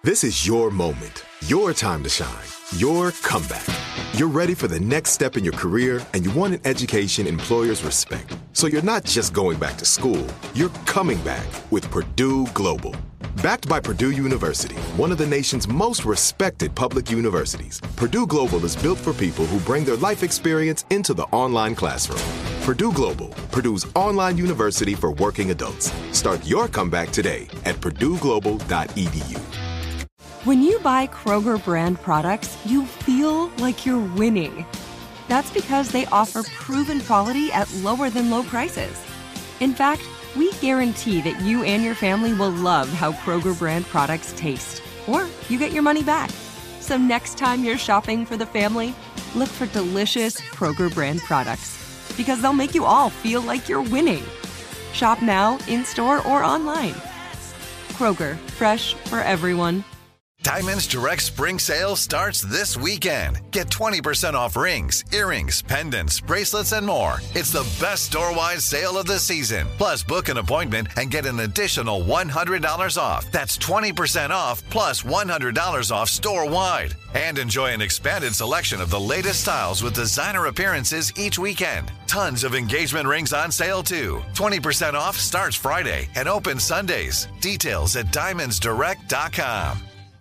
This is your moment, your time to shine, your comeback. You're ready for the next step in your career, and you want an education employers respect. So you're not just going back to school, you're coming back with Purdue Global. Backed by Purdue University, one of the nation's most respected public universities, Purdue Global is built for people who bring their life experience into the online classroom. Purdue Global, Purdue's online university for working adults. Start your comeback today at purdueglobal.edu. When you buy Kroger brand products, you feel like you're winning. That's because they offer proven quality at lower than low prices. In fact, we guarantee that you and your family will love how Kroger brand products taste, or you get your money back. So next time you're shopping for the family, look for delicious Kroger brand products, because they'll make you all feel like you're winning. Shop now, in-store, or online. Kroger, fresh for everyone. Diamonds Direct Spring Sale starts this weekend. Get 20% off rings, earrings, pendants, bracelets, and more. It's the best store-wide sale of the season. Plus, book an appointment and get an additional $100 off. That's 20% off plus $100 off store-wide. And enjoy an expanded selection of the latest styles with designer appearances each weekend. Tons of engagement rings on sale, too. 20% off starts Friday and opens Sundays. Details at diamondsdirect.com.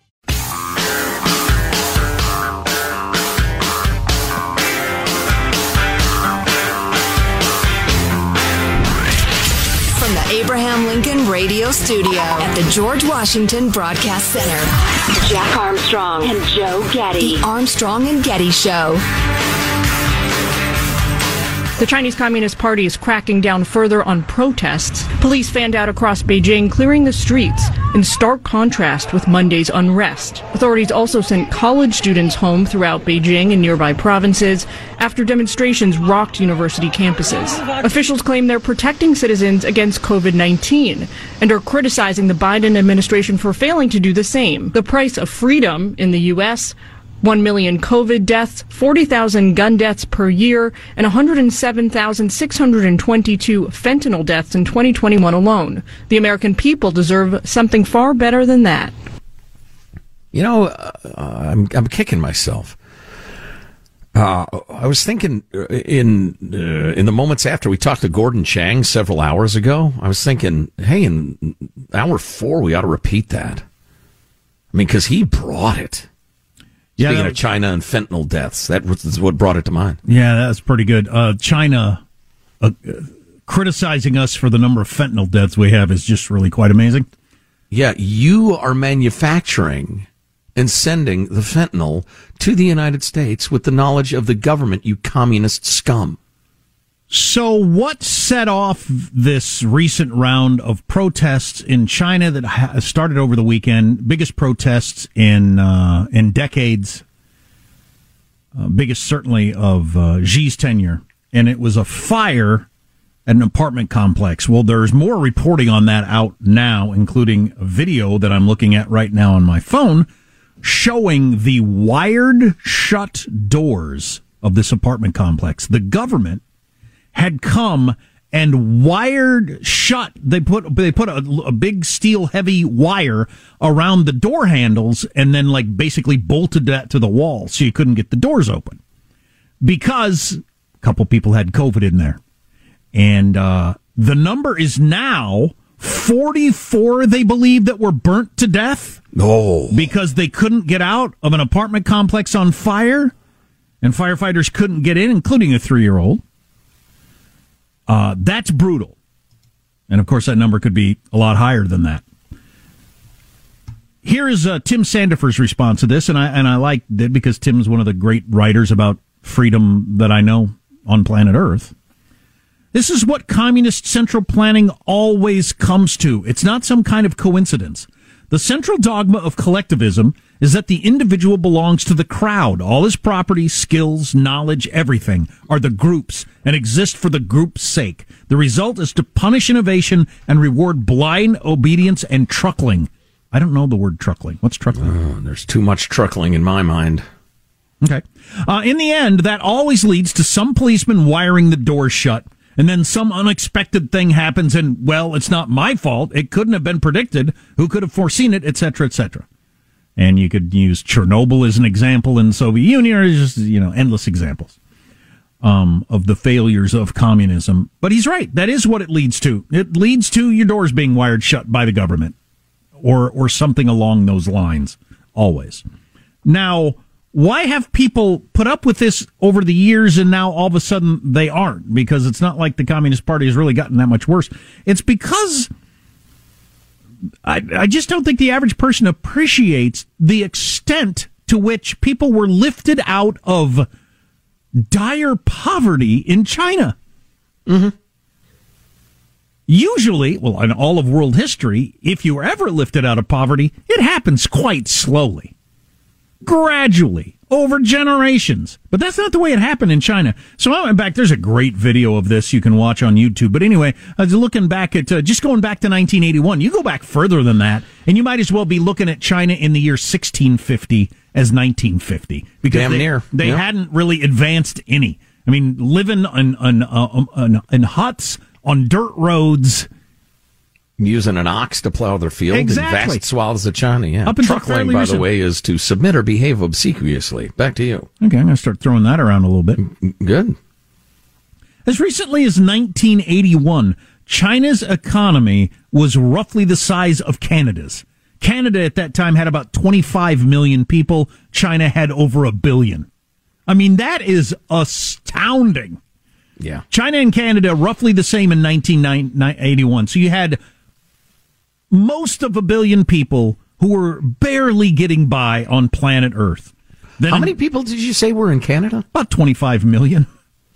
From the Abraham Lincoln Radio Studio at the George Washington Broadcast Center, Jack Armstrong and Joe Getty. The Armstrong and Getty Show. The Chinese Communist Party is cracking down further on protests. Police fanned out across Beijing, clearing the streets, in stark contrast with Monday's unrest. Authorities also sent college students home throughout Beijing and nearby provinces after demonstrations rocked university campuses. Officials claim they're protecting citizens against COVID-19 and are criticizing the Biden administration for failing to do the same. The price of freedom in the U.S., 1 million COVID deaths, 40,000 gun deaths per year, and 107,622 fentanyl deaths in 2021 alone. The American people deserve something far better than that. You know, I'm kicking myself. I was thinking in the moments after we talked to Gordon Chang several hours ago, I was thinking, hey, in hour 4, we ought to repeat that. I mean, because he brought it. Speaking of China and fentanyl deaths, that was what brought it to mind. Yeah, that's pretty good. China criticizing us for the number of fentanyl deaths we have is just really quite amazing. Yeah, you are manufacturing and sending the fentanyl to the United States with the knowledge of the government, you communist scum. So what set off this recent round of protests in China that started over the weekend? Biggest protests in decades. Biggest certainly of Xi's tenure. And it was a fire at an apartment complex. Well, there's more reporting on that out now, including a video that I'm looking at right now on my phone showing the wired shut doors of this apartment complex. The government had come and wired shut. They put a big steel heavy wire around the door handles and then like basically bolted that to the wall so you couldn't get the doors open because a couple people had COVID in there. And the number is now 44, they believe, that were burnt to death. Oh. Because they couldn't get out of an apartment complex on fire and firefighters couldn't get in, including a 3-year-old. That's brutal. And, of course, that number could be a lot higher than that. Here is Tim Sandifer's response to this, and I like it because Tim's one of the great writers about freedom that I know on planet Earth. This is what communist central planning always comes to. It's not some kind of coincidence. The central dogma of collectivism is that the individual belongs to the crowd. All his property, skills, knowledge, everything are the group's and exist for the group's sake. The result is to punish innovation and reward blind obedience and truckling. I don't know the word truckling. What's truckling? There's too much truckling in my mind. Okay. In the end, that always leads to some policeman wiring the door shut. And then some unexpected thing happens and, well, it's not my fault. It couldn't have been predicted. Who could have foreseen it, et cetera, et cetera. And you could use Chernobyl as an example in the Soviet Union, or just, endless examples of the failures of communism. But he's right. That is what it leads to. It leads to your doors being wired shut by the government or something along those lines, always. Now, why have people put up with this over the years and now all of a sudden they aren't? Because it's not like the Communist Party has really gotten that much worse. It's because I just don't think the average person appreciates the extent to which people were lifted out of dire poverty in China. Mm-hmm. Usually, well, in all of world history, if you were ever lifted out of poverty, it happens quite slowly, gradually, over generations. But that's not the way it happened in China. So I went back. There's a great video of this you can watch on YouTube. But anyway, I was looking back at, just going back to 1981. You go back further than that, and you might as well be looking at China in the year 1650 as 1950. Because damn near. They hadn't really advanced any. I mean, living in huts on dirt roads, using an ox to plow their field in vast swaths of China. Yeah. Up until truckling, by the way, is to submit or behave obsequiously. Back to you. Okay, I'm going to start throwing that around a little bit. Good. As recently as 1981, China's economy was roughly the size of Canada's. Canada at that time had about 25 million people. China had over 1 billion. I mean, that is astounding. Yeah. China and Canada roughly the same in 1981. So you had most of 1 billion people who were barely getting by on planet Earth. Then how many people did you say were in Canada? About 25 million.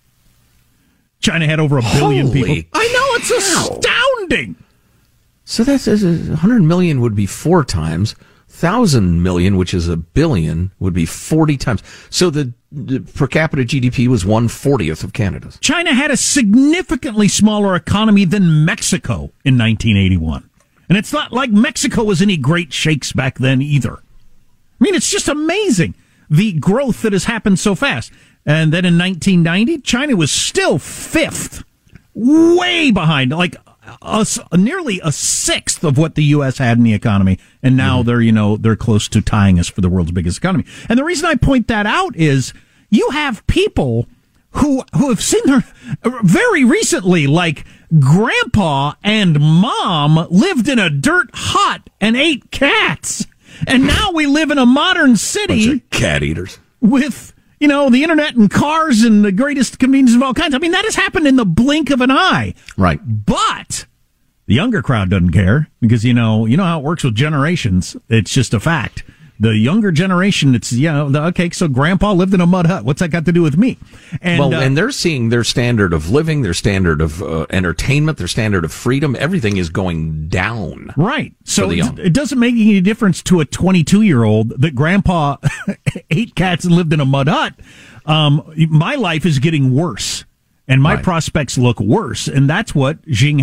China had over 1 billion people. I know, it's astounding. So that's 100 million would be 4 times. 1,000 million, which is 1 billion, would be 40 times. So the per capita GDP was 1/40th of Canada's. China had a significantly smaller economy than Mexico in 1981. And it's not like Mexico was any great shakes back then either. I mean, it's just amazing, the growth that has happened so fast. And then in 1990, China was still 5th, way behind, like nearly a 6th of what the U.S. had in the economy. And now they're close to tying us for the world's biggest economy. And the reason I point that out is you have people who have seen their, very recently, like grandpa and mom lived in a dirt hut and ate cats. And now we live in a modern city. Bunch of cat eaters. With, the internet and cars and the greatest convenience of all kinds. I mean, that has happened in the blink of an eye. Right. But the younger crowd doesn't care because, you know how it works with generations. It's just a fact. The younger generation, it's, okay, so grandpa lived in a mud hut. What's that got to do with me? And they're seeing their standard of living, their standard of entertainment, their standard of freedom. Everything is going down. Right. So it doesn't make any difference to a 22-year-old that grandpa ate cats and lived in a mud hut. My life is getting worse, and my prospects look worse. And that's what Xi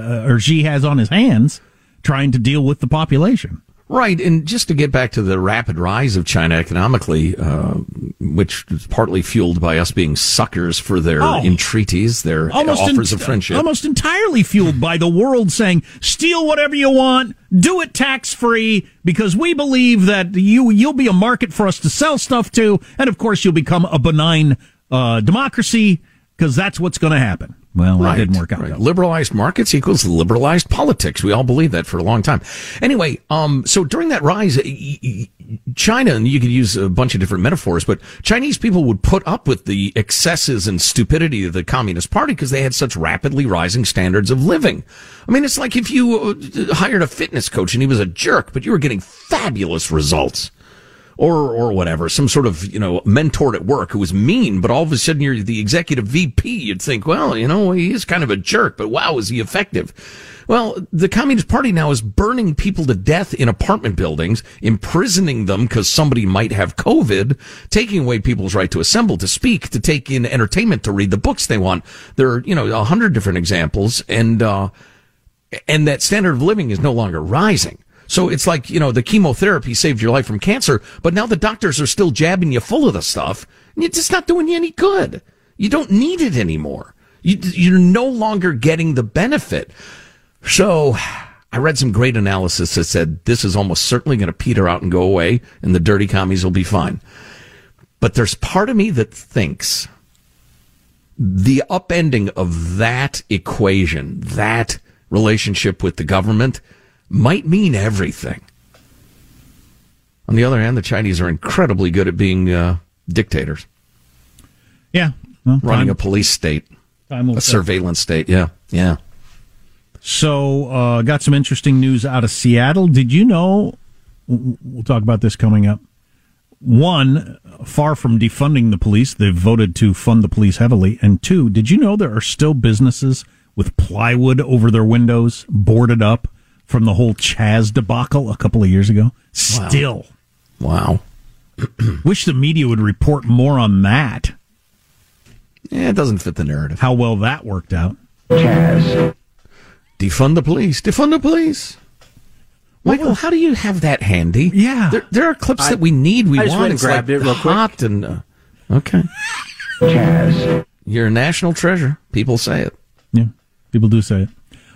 has on his hands, trying to deal with the population. Right, and just to get back to the rapid rise of China economically, which is partly fueled by us being suckers for their entreaties, their offers of friendship. Almost entirely fueled by the world saying, steal whatever you want, do it tax-free, because we believe that you'll be a market for us to sell stuff to, and of course you'll become a benign democracy, because that's what's going to happen. Well, that didn't work out. Right. Liberalized markets equals liberalized politics. We all believe that for a long time. Anyway, so during that rise, China, and you could use a bunch of different metaphors, but Chinese people would put up with the excesses and stupidity of the Communist Party because they had such rapidly rising standards of living. I mean, it's like if you hired a fitness coach and he was a jerk, but you were getting fabulous results. Or whatever, some sort of, mentor at work who was mean, but all of a sudden you're the executive VP. You'd think, well, he is kind of a jerk, but wow, is he effective? Well, the Communist Party now is burning people to death in apartment buildings, imprisoning them because somebody might have COVID, taking away people's right to assemble, to speak, to take in entertainment, to read the books they want. There are, 100 different examples, and that standard of living is no longer rising. So it's like, the chemotherapy saved your life from cancer, but now the doctors are still jabbing you full of the stuff, and it's just not doing you any good. You don't need it anymore. You're no longer getting the benefit. So I read some great analysis that said this is almost certainly going to peter out and go away, and the dirty commies will be fine. But there's part of me that thinks the upending of that equation, that relationship with the government, might mean everything. On the other hand, the Chinese are incredibly good at being dictators. Yeah. Well, running a police state, a surveillance state. Yeah. So, got some interesting news out of Seattle. Did you know, we'll talk about this coming up. One, far from defunding the police, they've voted to fund the police heavily. And two, did you know there are still businesses with plywood over their windows, boarded up from the whole Chaz debacle a couple of years ago? Still. Wow. Wish the media would report more on that. Yeah, it doesn't fit the narrative. How well that worked out. Chaz. Defund the police. Defund the police. Michael, how do you have that handy? Yeah. There are clips that we need. We I just want. went and grabbed it real hot quick. And, okay. Chaz. You're a national treasure. People say it. Yeah, people do say it.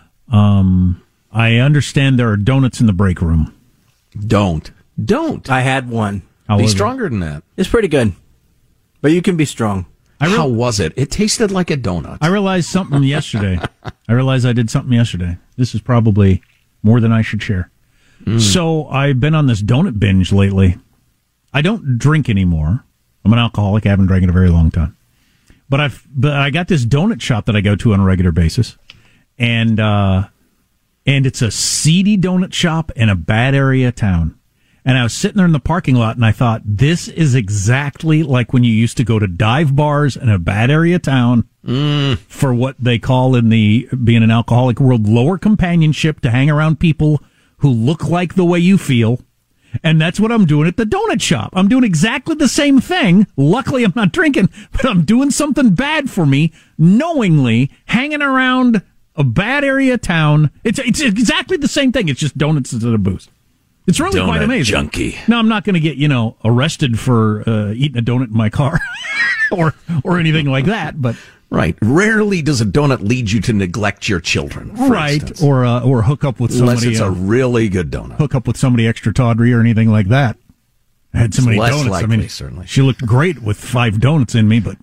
I understand there are donuts in the break room. Don't. I had one. Be stronger than that. It's pretty good. But you can be strong. How was it? It tasted like a donut. I realized something yesterday. I realized I did something yesterday. This is probably more than I should share. So I've been on this donut binge lately. I don't drink anymore. I'm an alcoholic. I haven't drank in a very long time. But I got this donut shop that I go to on a regular basis. And it's a seedy donut shop in a bad area of town. And I was sitting there in the parking lot, and I thought, this is exactly like when you used to go to dive bars in a bad area of town for what they call in the being an alcoholic world, lower companionship, to hang around people who look like the way you feel. And that's what I'm doing at the donut shop. I'm doing exactly the same thing. Luckily, I'm not drinking, but I'm doing something bad for me, knowingly hanging around a bad area of town. It's exactly the same thing. It's just donuts instead of booze. It's really donut quite amazing. Junkie. Now, I'm not going to get, arrested for eating a donut in my car or anything like that, but... Right. Rarely does a donut lead you to neglect your children. Right. Instance. Or hook up with somebody. Unless it's a really good donut. Hook up with somebody extra tawdry or anything like that. I had so many less donuts. Likely, certainly. She looked great with 5 donuts in me, but...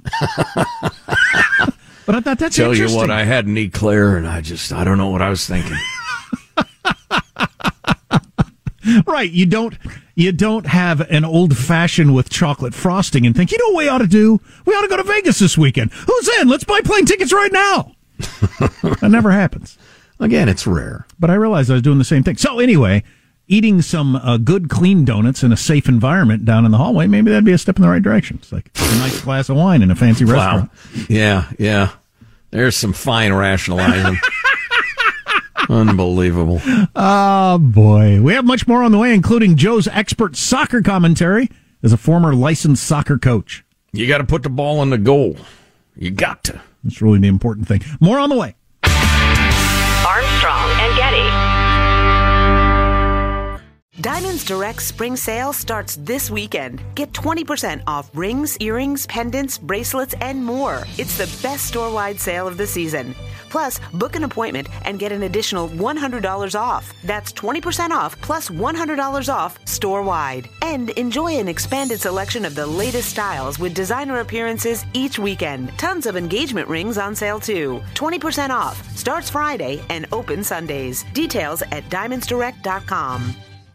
But I thought that's Tell interesting. you what, I had an eclair, and I don't know what I was thinking. Right, you don't have an old fashioned with chocolate frosting and think, what we ought to do? We ought to go to Vegas this weekend. Who's in? Let's buy plane tickets right now. That never happens. Again, it's rare. But I realized I was doing the same thing. So anyway, eating some good, clean donuts in a safe environment down in the hallway, maybe that'd be a step in the right direction. It's like a nice glass of wine in a fancy restaurant. Yeah. There's some fine rationalizing. Unbelievable. Oh, boy. We have much more on the way, including Joe's expert soccer commentary as a former licensed soccer coach. You got to put the ball in the goal. You got to. That's really the important thing. More on the way. Armstrong and Getty. Diamonds Direct Spring Sale starts this weekend. Get 20% off rings, earrings, pendants, bracelets, and more. It's the best store-wide sale of the season. Plus, book an appointment and get an additional $100 off. That's 20% off plus $100 off store-wide. And enjoy an expanded selection of the latest styles with designer appearances each weekend. Tons of engagement rings on sale too. 20% off. Starts Friday and open Sundays. Details at diamondsdirect.com.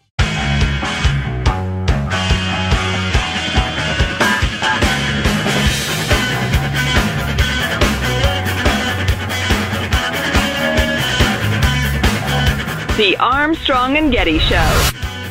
The Armstrong and Getty Show.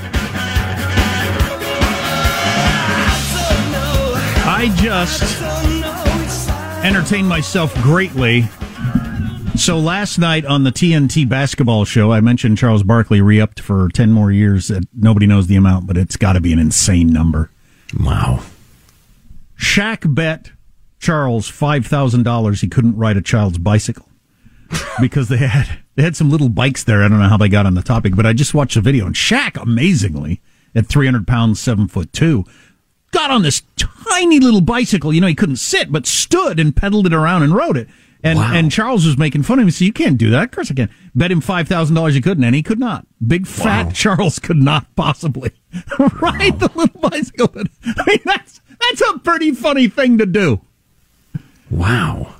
I just entertained myself greatly. So last night on the TNT basketball show, I mentioned Charles Barkley re-upped for 10 more years. Nobody knows the amount, but it's got to be an insane number. Wow. Shaq bet Charles $5,000 he couldn't ride a child's bicycle because they had some little bikes there. I don't know how they got on the topic, but I just watched the video, and Shaq, amazingly, at 300 pounds, 7'2", got on this tiny little bicycle. He couldn't sit, but stood and pedaled it around and rode it. And Charles was making fun of him. He said, you can't do that. Of course I can. Bet him $5,000 you couldn't, and he could not. Big fat Charles could not possibly ride the little bicycle. I mean, that's a pretty funny thing to do. Wow.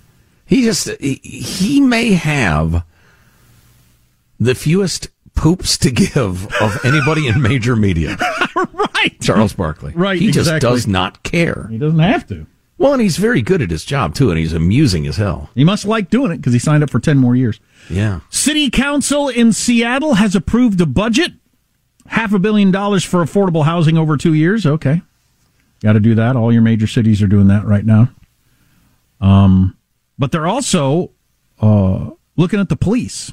He may have the fewest poops to give of anybody in major media. Right. Charles Barkley. Right, He just exactly. does not care. He doesn't have to. Well, and he's very good at his job, too, and he's amusing as hell. He must like doing it because he signed up for 10 more years. Yeah. City Council in Seattle has approved a budget. $500 million for affordable housing over 2 years. Okay. Got to do that. All your major cities are doing that right now. But they're also looking at the police.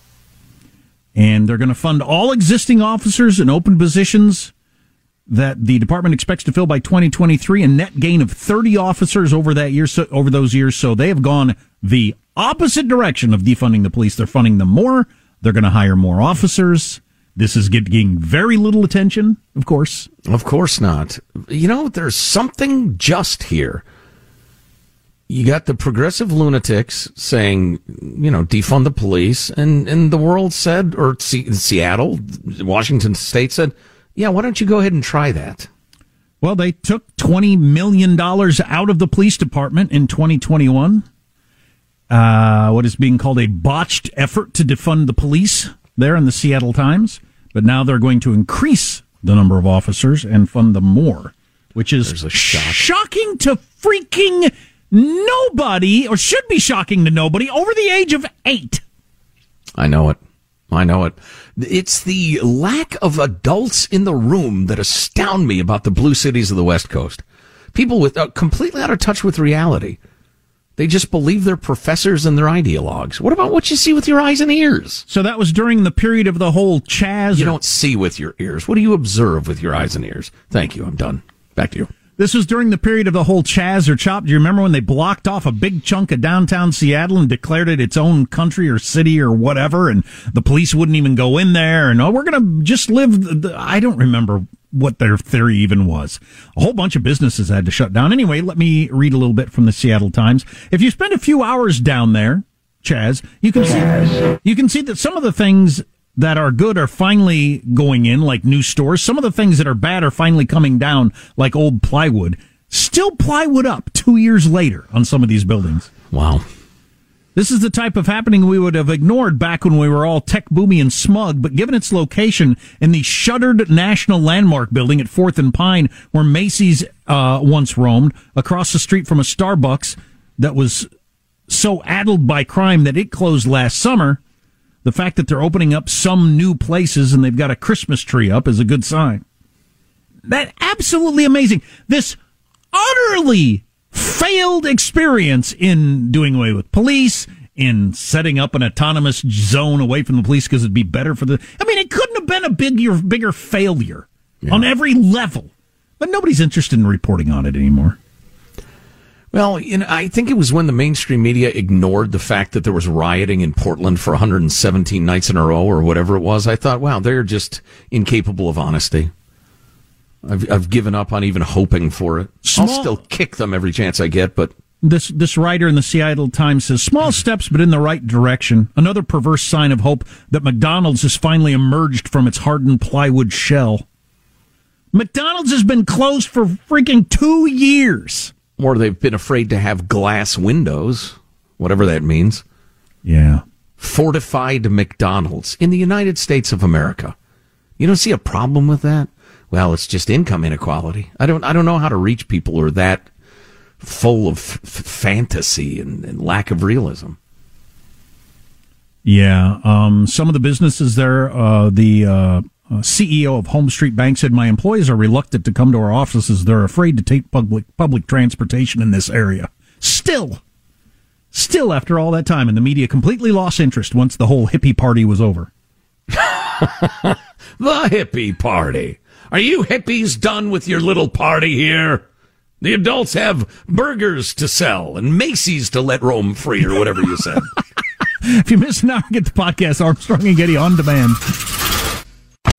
And they're going to fund all existing officers and open positions that the department expects to fill by 2023, a net gain of 30 officers over those years. So they have gone the opposite direction of defunding the police. They're funding them more. They're going to hire more officers. This is getting very little attention, of course. Of course not. You know, there's something just here. You got the progressive lunatics saying, defund the police, and the world said, or Seattle, Washington State said, yeah, why don't you go ahead and try that? Well, they took $20 million out of the police department in 2021. What is being called a botched effort to defund the police there in the Seattle Times. But now they're going to increase the number of officers and fund them more, which is shocking to freaking nobody, or should be shocking to nobody, over the age of 8. I know it. It's the lack of adults in the room that astound me about the blue cities of the West Coast. People with completely out of touch with reality. They just believe their professors and their ideologues. What about what you see with your eyes and ears? So that was during the period of the whole Chaz. You don't see with your ears. What do you observe with your eyes and ears? Thank you. I'm done. Back to you. This was during the period of the whole Chaz or Chop. Do you remember when they blocked off a big chunk of downtown Seattle and declared it its own country or city or whatever, and the police wouldn't even go in there, and we're going to just live... I don't remember what their theory even was. A whole bunch of businesses had to shut down. Anyway, let me read a little bit from the Seattle Times. If you spend a few hours down there, Chaz, you can see that some of the things that are good are finally going in, like new stores. Some of the things that are bad are finally coming down, like old plywood. Still plywood up 2 years later on some of these buildings. Wow. This is the type of happening we would have ignored back when we were all tech boomy and smug, but given its location in the shuttered National Landmark building at 4th and Pine, where Macy's once roamed, across the street from a Starbucks that was so addled by crime that it closed last summer, the fact that they're opening up some new places and they've got a Christmas tree up is a good sign. That absolutely amazing. This utterly failed experience in doing away with police, in setting up an autonomous zone away from the police because it'd be better for the... I mean, it couldn't have been a bigger failure on every level. But nobody's interested in reporting on it anymore. Well, I think it was when the mainstream media ignored the fact that there was rioting in Portland for 117 nights in a row or whatever it was. I thought, wow, they're just incapable of honesty. I've given up on even hoping for it. I'll still kick them every chance I get, but... This writer in the Seattle Times says, small steps, but in the right direction. Another perverse sign of hope that McDonald's has finally emerged from its hardened plywood shell. McDonald's has been closed for freaking 2 years. Or they've been afraid to have glass windows, whatever that means. Yeah. Fortified McDonald's in the United States of America. You don't see a problem with that? Well, it's just income inequality. I don't know how to reach people who are that full of fantasy and lack of realism. Yeah. Some of the businesses there, the CEO of Home Street Bank said, my employees are reluctant to come to our offices. They're afraid to take public transportation in this area. Still after all that time, and the media completely lost interest once the whole hippie party was over. The hippie party. Are you hippies done with your little party here? The adults have burgers to sell and Macy's to let roam free, or whatever you said. If you missed an hour, get the podcast Armstrong and Getty on demand.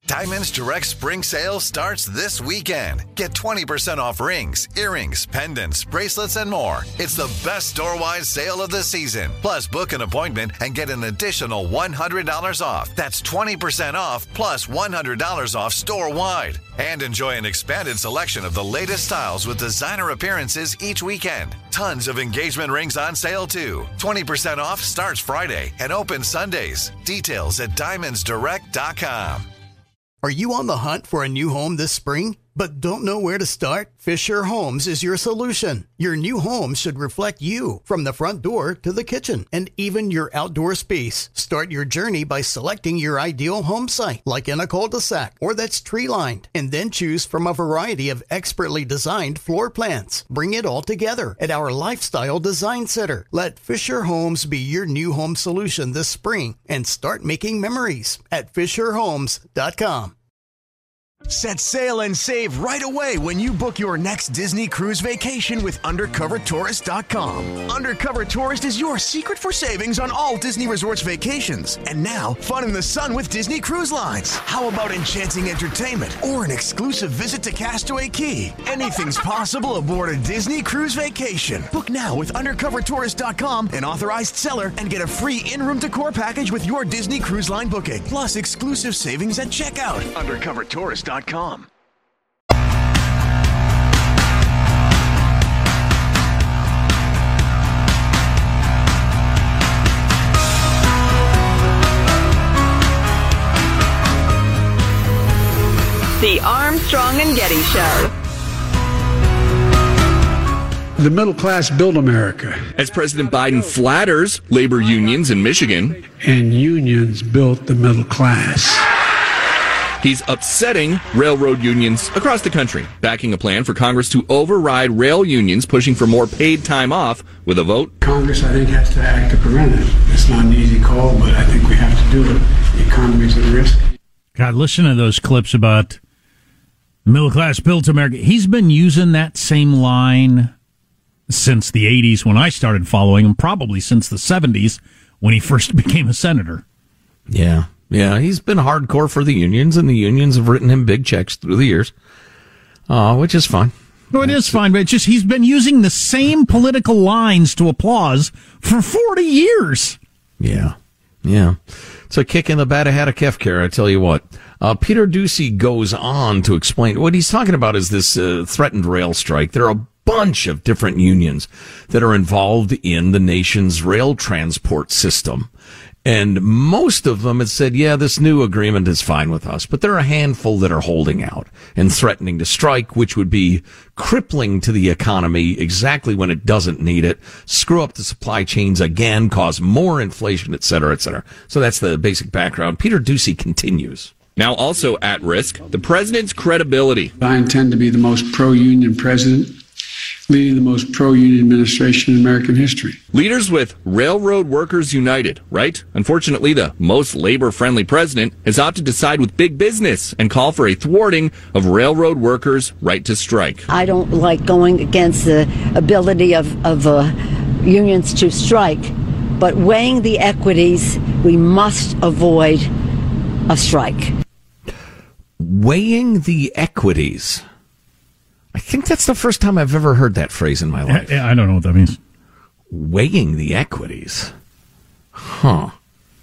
Diamonds Direct Spring Sale starts this weekend. Get 20% off rings, earrings, pendants, bracelets, and more. It's the best store-wide sale of the season. Plus, book an appointment and get an additional $100 off. That's 20% off plus $100 off store-wide. And enjoy an expanded selection of the latest styles with designer appearances each weekend. Tons of engagement rings on sale, too. 20% off starts Friday and opens Sundays. Details at diamondsdirect.com. Are you on the hunt for a new home this spring, but don't know where to start? Fisher Homes is your solution. Your new home should reflect you, from the front door to the kitchen, and even your outdoor space. Start your journey by selecting your ideal home site, like in a cul-de-sac or that's tree-lined, and then choose from a variety of expertly designed floor plans. Bring it all together at our Lifestyle Design Center. Let Fisher Homes be your new home solution this spring and start making memories at FisherHomes.com. Set sail and save right away when you book your next Disney cruise vacation with UndercoverTourist.com. Undercover Tourist is your secret for savings on all Disney Resorts vacations. And now, fun in the sun with Disney Cruise Lines. How about enchanting entertainment or an exclusive visit to Castaway Cay? Anything's possible aboard a Disney cruise vacation. Book now with UndercoverTourist.com, an authorized seller, and get a free in-room decor package with your Disney Cruise Line booking. Plus exclusive savings at checkout. UndercoverTourist.com. The Armstrong and Getty Show. The middle class built America. As President Biden flatters labor unions in Michigan. And unions built the middle class. He's upsetting railroad unions across the country, backing a plan for Congress to override rail unions pushing for more paid time off with a vote. Congress, I think, has to act to prevent it. It's not an easy call, but I think we have to do it. The economy's at risk. God, listen to those clips about the middle class built America. He's been using that same line since the 80s when I started following him, probably since the 70s when he first became a senator. Yeah. Yeah, he's been hardcore for the unions, and the unions have written him big checks through the years, which is fine. No, it is fine, but it's just he's been using the same political lines to applause for 40 years. Yeah. It's a kick in the Bata-Hata-Kef care, I tell you what. Peter Doocy goes on to explain. What he's talking about is this threatened rail strike. There are a bunch of different unions that are involved in the nation's rail transport system. And most of them had said, yeah, this new agreement is fine with us. But there are a handful that are holding out and threatening to strike, which would be crippling to the economy exactly when it doesn't need it, screw up the supply chains again, cause more inflation, et cetera, et cetera. So that's the basic background. Peter Doocy continues. Now also at risk, the president's credibility. I intend to be the most pro-union president, leading the most pro-union administration in American history. Leaders with Railroad Workers United, right? Unfortunately, the most labor-friendly president has opted to side with big business and call for a thwarting of railroad workers' right to strike. I don't like going against the ability of unions to strike, but weighing the equities, we must avoid a strike. Weighing the equities. I think that's the first time I've ever heard that phrase in my life. I don't know what that means. Weighing the equities. Huh.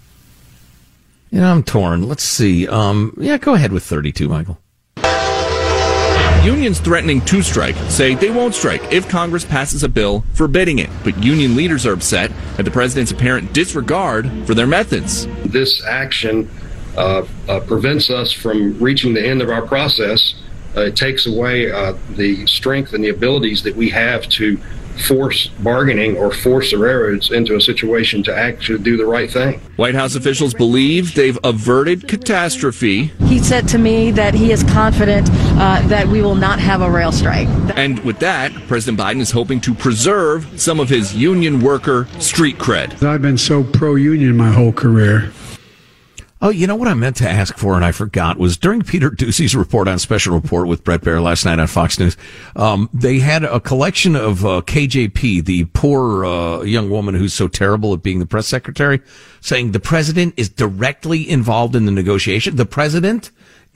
I'm torn. Let's see. Go ahead with 32, Michael. Unions threatening to strike say they won't strike if Congress passes a bill forbidding it. But union leaders are upset at the president's apparent disregard for their methods. This action prevents us from reaching the end of our process. It takes away the strength and the abilities that we have to force bargaining or force the railroads into a situation to actually do the right thing. White House officials believe they've averted catastrophe. He said to me that he is confident that we will not have a rail strike. And with that, President Biden is hoping to preserve some of his union worker street cred. I've been so pro-union my whole career. Oh, you know what I meant to ask for and I forgot was during Peter Doocy's report on Special Report with Bret Baier last night on Fox News, they had a collection of KJP, the poor young woman who's so terrible at being the press secretary, saying the president is directly involved in the negotiation. The president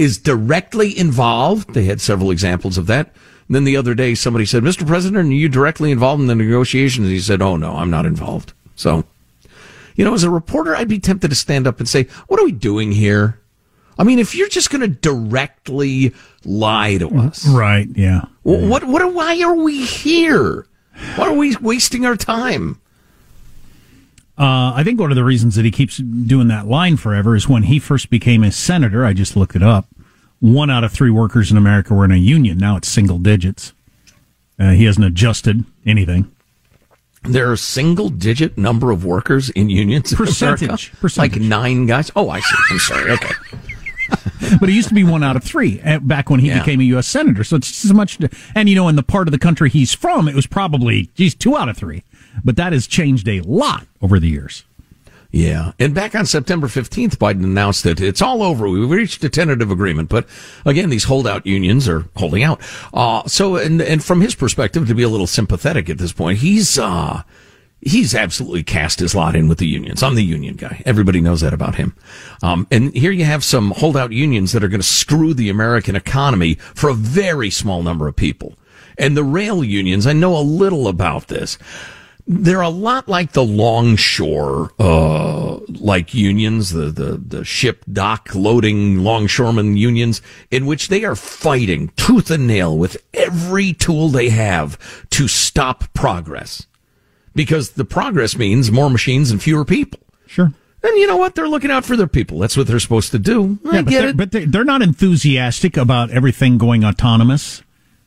is directly involved. They had several examples of that. And then the other day, somebody said, Mr. President, are you directly involved in the negotiations? He said, oh, no, I'm not involved. So, as a reporter, I'd be tempted to stand up and say, what are we doing here? I mean, if you're just going to directly lie to us. Right, yeah. Why are we here? Why are we wasting our time? I think one of the reasons that he keeps doing that line forever is when he first became a senator, I just looked it up, 1 out of 3 workers in America were in a union. Now it's single digits. He hasn't adjusted anything. There are a single-digit number of workers in unions. Percentage. Like 9 guys. Oh, I see. I'm sorry. Okay. But it used to be 1 out of 3 back when he became a U.S. senator. So it's as much. And, in the part of the country he's from, it was probably, 2 out of 3. But that has changed a lot over the years. Yeah. And back on September 15th, Biden announced that it's all over. We've reached a tentative agreement. But again, these holdout unions are holding out. And from his perspective, to be a little sympathetic at this point, he's absolutely cast his lot in with the unions. I'm the union guy. Everybody knows that about him. And here you have some holdout unions that are going to screw the American economy for a very small number of people. And the rail unions, I know a little about this. They're a lot like the longshore, like unions, the ship dock loading longshoremen unions, in which they are fighting tooth and nail with every tool they have to stop progress. Because the progress means more machines and fewer people. Sure. And you know what? They're looking out for their people. That's what they're supposed to do. But they're not enthusiastic about everything going autonomous.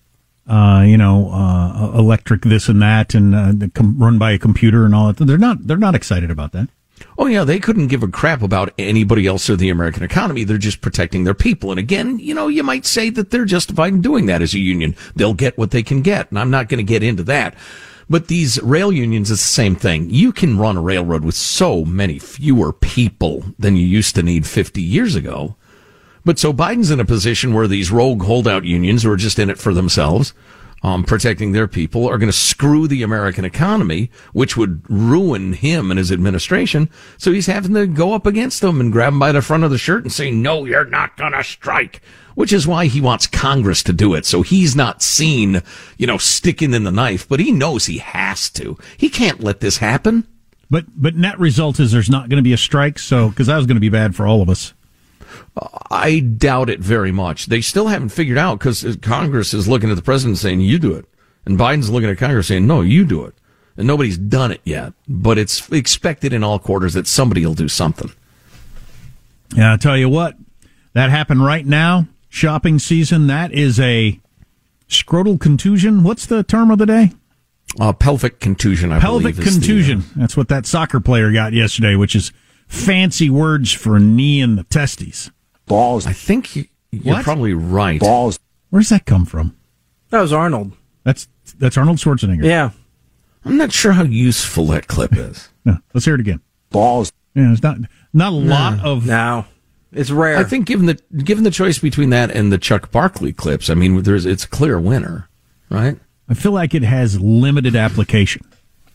Electric this and that, and run by a computer and all that. They're not excited about that. Oh yeah, they couldn't give a crap about anybody else or the American economy. They're just protecting their people. And again, you might say that they're justified in doing that as a union. They'll get what they can get, and I'm not going to get into that. But these rail unions, it's the same thing. You can run a railroad with so many fewer people than you used to need 50 years ago. But so Biden's in a position where these rogue holdout unions who are just in it for themselves, protecting their people, are going to screw the American economy, which would ruin him and his administration. So he's having to go up against them and grab them by the front of the shirt and say, no, you're not going to strike, which is why he wants Congress to do it. So he's not seen, sticking in the knife, but he knows he has to. He can't let this happen. But net result is there's not going to be a strike, because that was going to be bad for all of us. I doubt it very much. They still haven't figured out, because Congress is looking at the president saying, you do it. And Biden's looking at Congress saying, no, you do it. And nobody's done it yet. But it's expected in all quarters that somebody will do something. Yeah, I'll tell you what. That happened right now. Shopping season. That is a scrotal contusion. What's the term of the day? Pelvic contusion, I believe. Pelvic contusion. That's what that soccer player got yesterday, which is fancy words for a knee in the testes. Balls. I think you're probably right. Balls. Where's that come from? That was Arnold. That's Arnold Schwarzenegger. Yeah. I'm not sure how useful that clip is. No, let's hear it again. Balls. Yeah, it's not a lot of. No, it's rare. I think given the choice between that and the Chuck Barkley clips, I mean, it's a clear winner, right? I feel like it has limited application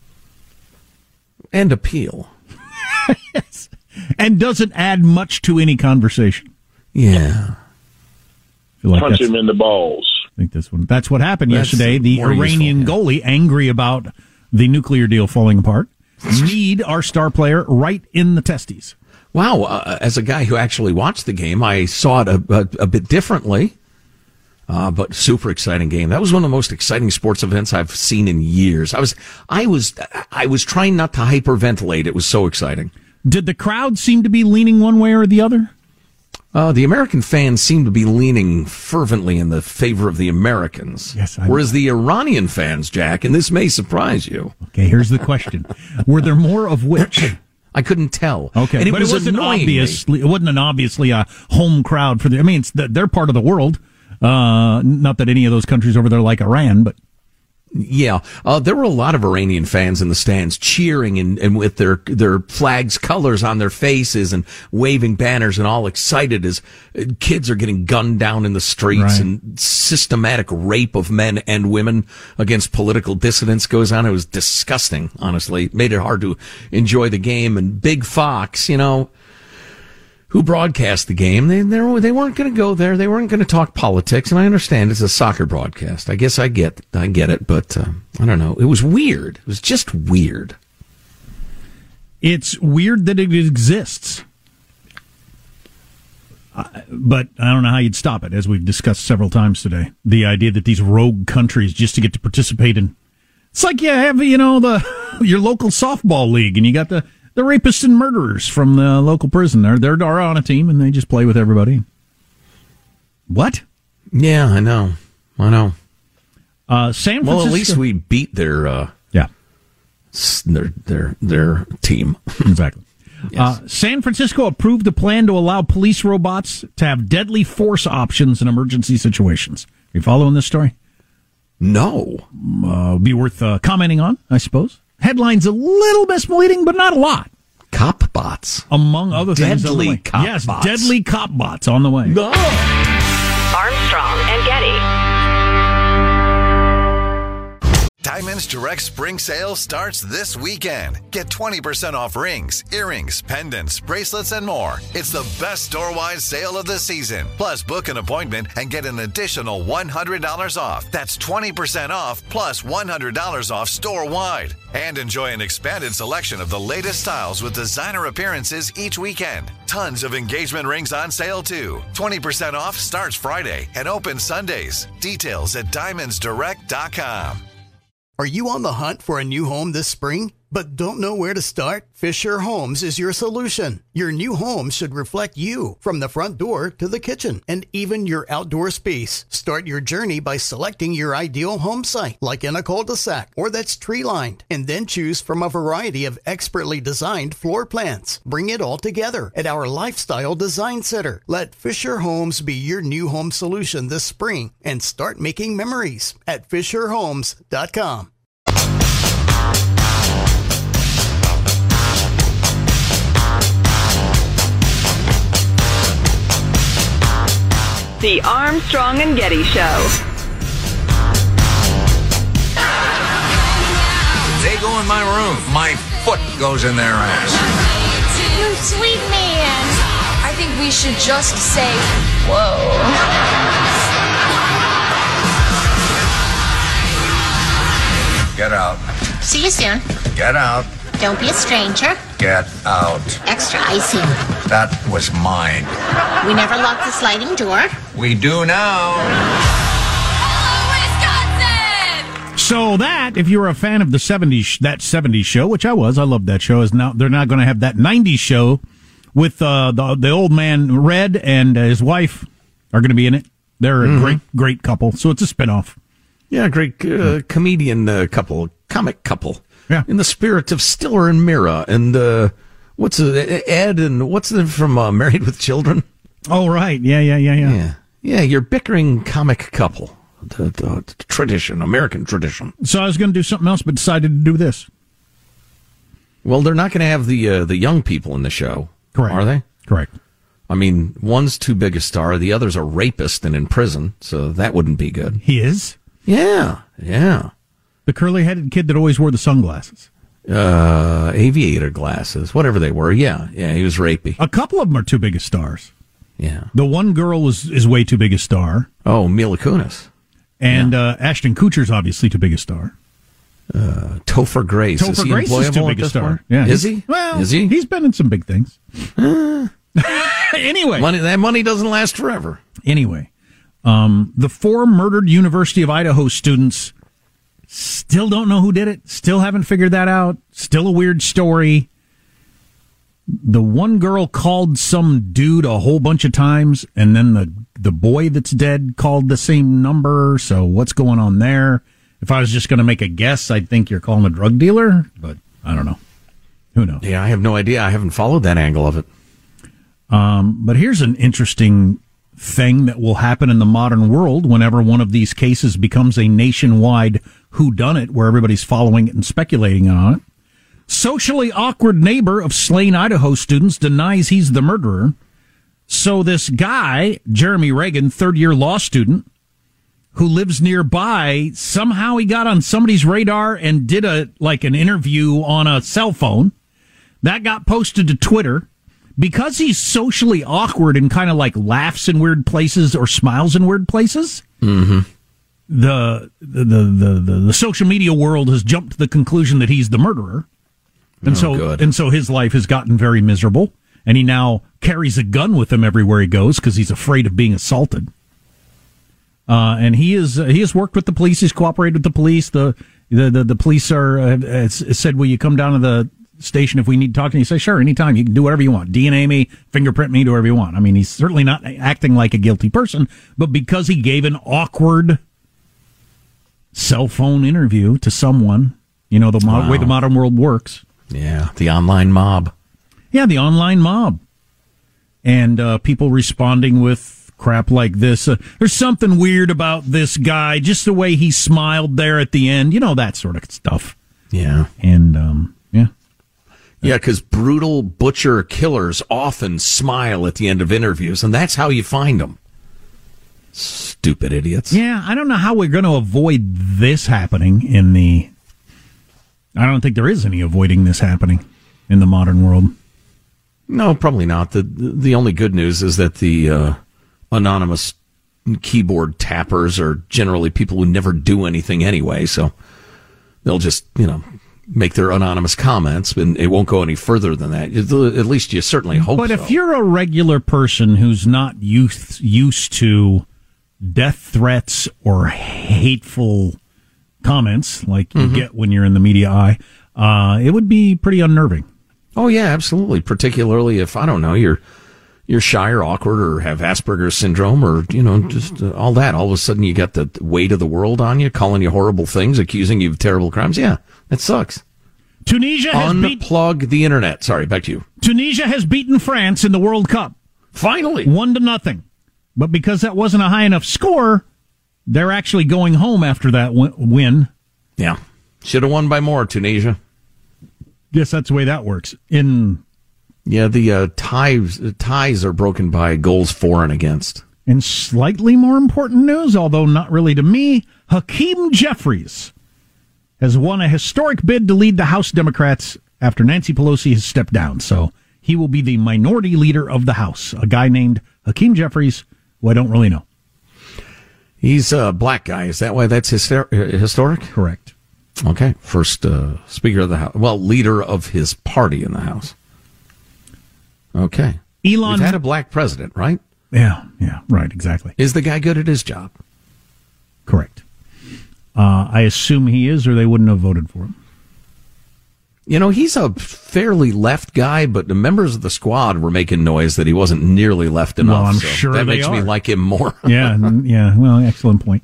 and appeal. Yes. And doesn't add much to any conversation. Yeah. Punch him in the balls. I think that's what happened yesterday. The Iranian goalie, angry about the nuclear deal falling apart, kneed our star player right in the testes. Wow. As a guy who actually watched the game, I saw it a bit differently. But super exciting game. That was one of the most exciting sports events I've seen in years. I was trying not to hyperventilate. It was so exciting. Did the crowd seem to be leaning one way or the other? The American fans seem to be leaning fervently in the favor of the Americans. Yes, whereas the Iranian fans, Jack, and this may surprise you. Okay, here's the question. Were there more of which? I couldn't tell. Okay, and it wasn't an obviously a home crowd for the. I mean, they're part of the world. Not that any of those countries over there like Iran, but. Yeah, there were a lot of Iranian fans in the stands cheering and with their flags' colors on their faces and waving banners and all excited as kids are getting gunned down in the streets and systematic rape of men and women against political dissidents goes on. It was disgusting, honestly. It made it hard to enjoy the game. And Big Fox, who broadcast the game. They weren't going to go there. They weren't going to talk politics. And I understand it's a soccer broadcast. I guess I get it, but I don't know. It was weird. It was just weird. It's weird that it exists. But I don't know how you'd stop it, as we've discussed several times today. The idea that these rogue countries, just to get to participate in, it's like you have, your local softball league, and you got the rapists and murderers from the local prison. They're on a team, and they just play with everybody. What? Yeah, I know. San Francisco. Well, at least we beat their team. Exactly. Yes. San Francisco approved a plan to allow police robots to have deadly force options in emergency situations. Are you following this story? No. Be worth commenting on, I suppose. Headline's a little misleading, but not a lot. Cop bots. Among other things. Deadly cop bots. Yes, deadly cop bots on the way. Armstrong and Getty. Diamonds Direct Spring Sale starts this weekend. Get 20% off rings, earrings, pendants, bracelets, and more. It's the best store-wide sale of the season. Plus, book an appointment and get an additional $100 off. That's 20% off plus $100 off store-wide. And enjoy an expanded selection of the latest styles with designer appearances each weekend. Tons of engagement rings on sale, too. 20% off starts Friday and opens Sundays. Details at diamondsdirect.com. Are you on the hunt for a new home this spring, but don't know where to start? Fisher Homes is your solution. Your new home should reflect you, from the front door to the kitchen, and even your outdoor space. Start your journey by selecting your ideal home site, like in a cul-de-sac or that's tree-lined, and then choose from a variety of expertly designed floor plans. Bring it all together at our Lifestyle Design Center. Let Fisher Homes be your new home solution this spring and start making memories at FisherHomes.com. The Armstrong and Getty Show. They go in my room. My foot goes in their ass. You sweet man. I think we should just say, whoa. Get out. See you soon. Get out. Don't be a stranger. Get out. Extra icing. That was mine. We never locked the sliding door. We do now. So that, if you were a fan of the 70s show, which I was, I loved that show, is now they're not going to have that 90s show with the old man Red and his wife are going to be in it. They're a great couple, so it's a spinoff. Yeah, great comedian couple, comic couple. Yeah, in the spirit of Stiller and Mira, and Ed and what's the from Married with Children? Oh, right, yeah. You're bickering comic couple, the tradition, American tradition. So I was going to do something else, but decided to do this. Well, they're not going to have the young people in the show, correct? Are they? Correct. I mean, one's too big a star, the other's a rapist and in prison, so that wouldn't be good. He is? Yeah. The curly-headed kid that always wore the sunglasses. Aviator glasses, whatever they were. Yeah, he was rapey. A couple of them are too big as stars. Yeah. The one girl is way too big a star. Oh, Mila Kunis. And Ashton Kutcher's obviously too big a star. Topher Grace. Topher Grace is too big a star. Yeah. Is he? Well, is he? He's been in some big things. Anyway. That money doesn't last forever. Anyway. The 4 murdered University of Idaho students still don't know who did it. Still haven't figured that out. Still a weird story. The one girl called some dude a whole bunch of times, and then the boy that's dead called the same number. So what's going on there? If I was just going to make a guess, I'd think you're calling a drug dealer, but I don't know. Who knows? Yeah, I have no idea. I haven't followed that angle of it. But here's an interesting thing that will happen in the modern world whenever one of these cases becomes a nationwide whodunit where everybody's following it and speculating on it. Socially awkward neighbor of slain Idaho students denies he's the murderer. So this guy, Jeremy Reagan, third-year law student, who lives nearby, somehow he got on somebody's radar and did an interview on a cell phone. That got posted to Twitter. because he's socially awkward and kind of like laughs in weird places or smiles in weird places. Mm-hmm. The social media world has jumped to the conclusion that he's the murderer, and so his life has gotten very miserable, and he now carries a gun with him everywhere he goes because he's afraid of being assaulted. And he has worked with the police. He's cooperated with the police. The police said, "Will you come down to the station if we need to talk to you?" He says, "Sure, anytime. You can do whatever you want. DNA me, fingerprint me, do whatever you want." I mean, he's certainly not acting like a guilty person, but because he gave an awkward cell phone interview to someone, the way the modern world works. Yeah, the online mob. Yeah, the online mob. And people responding with crap like this. There's something weird about this guy, just the way he smiled there at the end. That sort of stuff. Yeah. And, yeah. Yeah, because brutal butcher killers often smile at the end of interviews, and that's how you find them. Stupid idiots. Yeah, I don't know how we're going to avoid this happening I don't think there is any avoiding this happening in the modern world. No, probably not. The only good news is that the anonymous keyboard tappers are generally people who never do anything anyway, so they'll just, make their anonymous comments, and it won't go any further than that. At least you certainly hope so. But if you're a regular person who's not used to death threats or hateful comments like you get when you're in the media eye, it would be pretty unnerving. Oh, yeah, absolutely. Particularly if, I don't know, you're shy or awkward or have Asperger's syndrome or, just all that. All of a sudden you got the weight of the world on you, calling you horrible things, accusing you of terrible crimes. Yeah, that sucks. Tunisia has Unplug the internet. Sorry, back to you. Tunisia has beaten France in the World Cup. Finally. 1-0. But because that wasn't a high enough score, they're actually going home after that win. Yeah. Should have won by more, Tunisia. Yes, that's the way that works. The ties are broken by goals for and against. In slightly more important news, although not really to me, Hakeem Jeffries has won a historic bid to lead the House Democrats after Nancy Pelosi has stepped down. So he will be the minority leader of the House, a guy named Hakeem Jeffries, who I don't really know. He's a black guy. Is that why that's historic? Correct. Okay. First Speaker of the House. Well, leader of his party in the House. Okay. We've had a black president, right? Yeah, right, exactly. Is the guy good at his job? Correct. I assume he is, or they wouldn't have voted for him. He's a fairly left guy, but the members of the squad were making noise that he wasn't nearly left enough. Well, I'm sure that they makes are. me like him more. Yeah. Well, excellent point.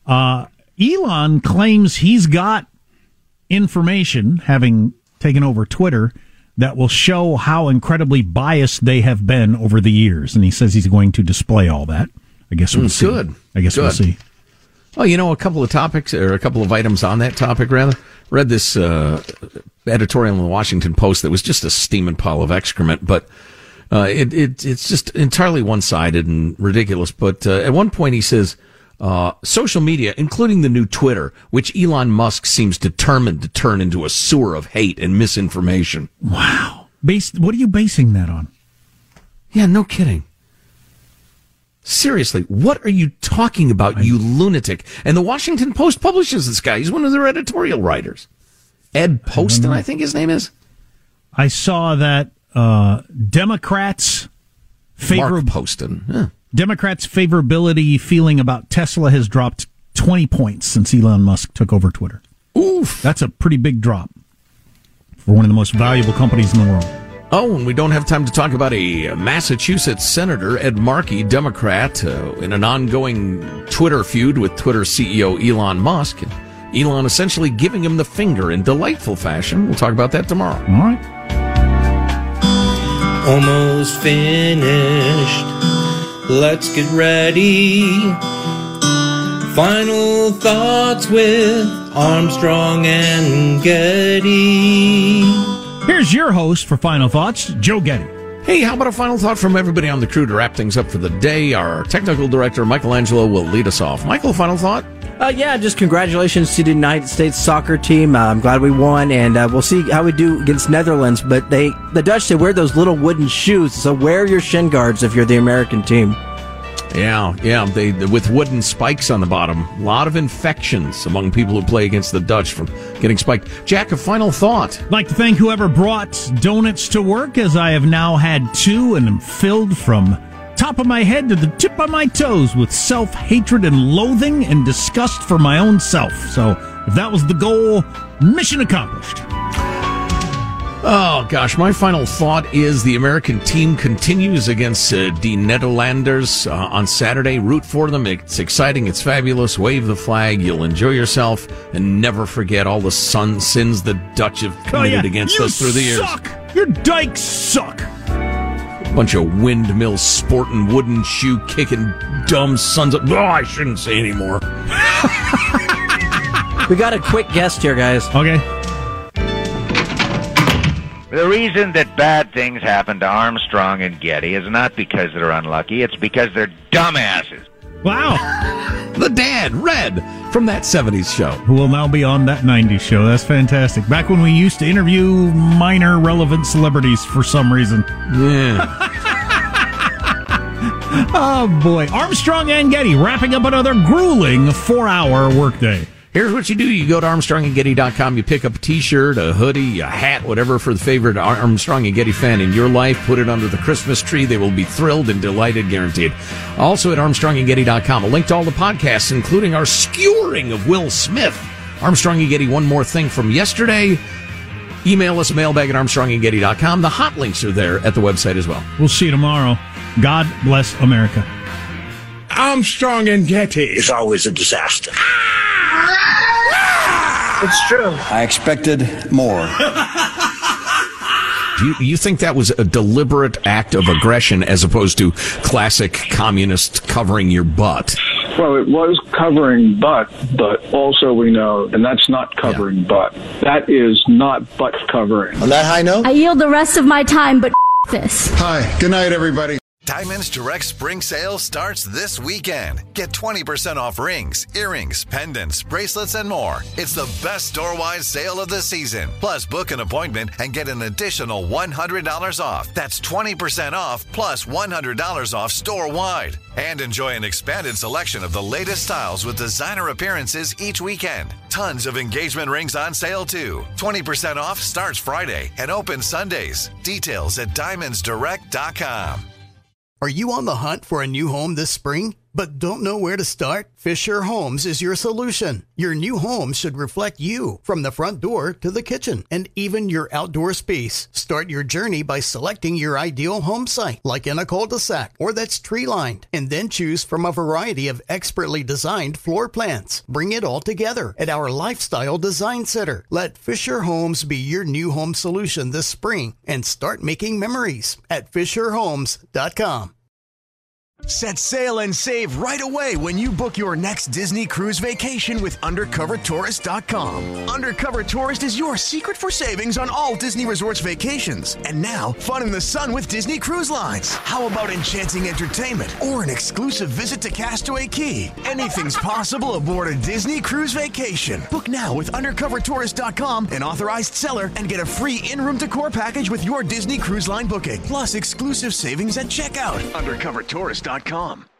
Elon claims he's got information, having taken over Twitter, that will show how incredibly biased they have been over the years. And he says he's going to display all that. I guess we'll see. Good. We'll see. Well, a couple of topics, or a couple of items on that topic, rather. Read this editorial in the Washington Post that was just a steaming pile of excrement, but it's just entirely one-sided and ridiculous. But at one point he says, social media, including the new Twitter, which Elon Musk seems determined to turn into a sewer of hate and misinformation. Wow. What are you basing that on? Yeah, no kidding. Seriously, what are you talking about, you lunatic? And the Washington Post publishes this guy. He's one of their editorial writers. Ed Poston, I think his name is. I saw that Democrats' Mark Poston. Yeah. Democrats' favorability feeling about Tesla has dropped 20 points since Elon Musk took over Twitter. Oof. That's a pretty big drop for one of the most valuable companies in the world. Oh, and we don't have time to talk about a Massachusetts Senator, Ed Markey, Democrat, in an ongoing Twitter feud with Twitter CEO Elon Musk. Elon essentially giving him the finger in delightful fashion. We'll talk about that tomorrow. All right. Almost finished. Let's get ready. Final thoughts with Armstrong and Getty. Here's your host for Final Thoughts, Joe Getty. Hey, how about a final thought from everybody on the crew to wrap things up for the day? Our technical director, Michelangelo, will lead us off. Michael, final thought? Just congratulations to the United States soccer team. I'm glad we won, and we'll see how we do against Netherlands. But the Dutch, they wear those little wooden shoes, so wear your shin guards if you're the American team. Yeah, they with wooden spikes on the bottom. A lot of infections among people who play against the Dutch from getting spiked. Jack, a final thought. I'd like to thank whoever brought donuts to work, as I have now had 2 and am filled from top of my head to the tip of my toes with self-hatred and loathing and disgust for my own self. So if that was the goal, mission accomplished. Oh, gosh, my final thought is the American team continues against the Netherlanders on Saturday. Root for them. It's exciting. It's fabulous. Wave the flag. You'll enjoy yourself. And never forget all the sins the Dutch have committed against us through the years. Your dykes suck. Bunch of windmill sporting, wooden shoe kicking, dumb sons of... Oh, I shouldn't say anymore. We got a quick guest here, guys. Okay. The reason that bad things happen to Armstrong and Getty is not because they're unlucky, it's because they're dumbasses. Wow. The dad, Red, from that 70s show. Who will now be on that 90s show. That's fantastic. Back when we used to interview minor relevant celebrities for some reason. Yeah. Oh, boy. Armstrong and Getty wrapping up another grueling 4-hour workday. Here's what you do. You go to ArmstrongandGetty.com. You pick up a T-shirt, a hoodie, a hat, whatever for the favorite Armstrong and Getty fan in your life. Put it under the Christmas tree. They will be thrilled and delighted, guaranteed. Also at ArmstrongandGetty.com. A link to all the podcasts, including our skewering of Will Smith. Armstrong and Getty, one more thing from yesterday. Email us, mailbag at ArmstrongandGetty.com. The hot links are there at the website as well. We'll see you tomorrow. God bless America. Armstrong and Getty is always a disaster. It's true. I expected more. Do you think that was a deliberate act of aggression as opposed to classic communist covering your butt? Well, it was covering butt, but also we know, and that's not covering butt. That is not butt covering. On that high note, I yield the rest of my time, but this. Hi, good night, everybody. Diamonds Direct Spring Sale starts this weekend. Get 20% off rings, earrings, pendants, bracelets, and more. It's the best store-wide sale of the season. Plus, book an appointment and get an additional $100 off. That's 20% off plus $100 off store-wide. And enjoy an expanded selection of the latest styles with designer appearances each weekend. Tons of engagement rings on sale, too. 20% off starts Friday and opens Sundays. Details at DiamondsDirect.com. Are you on the hunt for a new home this spring, but don't know where to start? Fisher Homes is your solution. Your new home should reflect you, from the front door to the kitchen, and even your outdoor space. Start your journey by selecting your ideal home site, like in a cul-de-sac or that's tree-lined, and then choose from a variety of expertly designed floor plans. Bring it all together at our Lifestyle Design Center. Let Fisher Homes be your new home solution this spring and start making memories at FisherHomes.com. Set sail and save right away when you book your next Disney cruise vacation with UndercoverTourist.com. Undercover Tourist is your secret for savings on all Disney Resorts vacations. And now, fun in the sun with Disney Cruise Lines. How about enchanting entertainment or an exclusive visit to Castaway Cay? Anything's possible aboard a Disney cruise vacation. Book now with UndercoverTourist.com, an authorized seller, and get a free in-room decor package with your Disney Cruise Line booking. Plus exclusive savings at checkout. UndercoverTourist.com.